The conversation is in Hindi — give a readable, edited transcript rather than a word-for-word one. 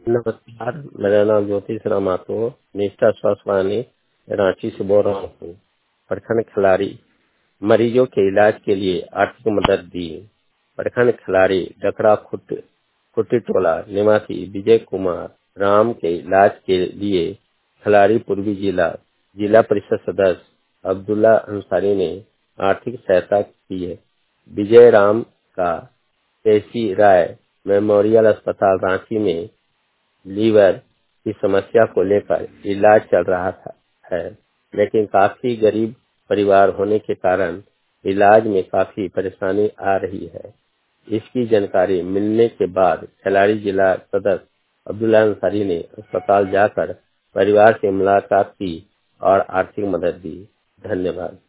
नमस्कार, मेरा नाम ज्योतिष राम माथुर, निष्ठा स्वास्थ्य वाहिनी रांची से बोल रहा हूँ। प्रखंड खिलाड़ी मरीजों के इलाज के लिए आर्थिक मदद दी। प्रखंड खिलाड़ी डकरा खुट्टी टोला निवासी विजय कुमार राम के इलाज के लिए खिलाड़ी पूर्वी जिला परिषद सदस्य अब्दुल्ला अंसारी ने आर्थिक सहायता की है। विजय राम का केसी राय मेमोरियल अस्पताल रांची में लीवर की समस्या को लेकर इलाज चल रहा है, लेकिन काफी गरीब परिवार होने के कारण इलाज में काफी परेशानी आ रही है। इसकी जानकारी मिलने के बाद खिलाड़ी जिला सदस्य अब्दुल्ला अंसारी ने अस्पताल जाकर परिवार से मुलाकात की और आर्थिक मदद दी। धन्यवाद।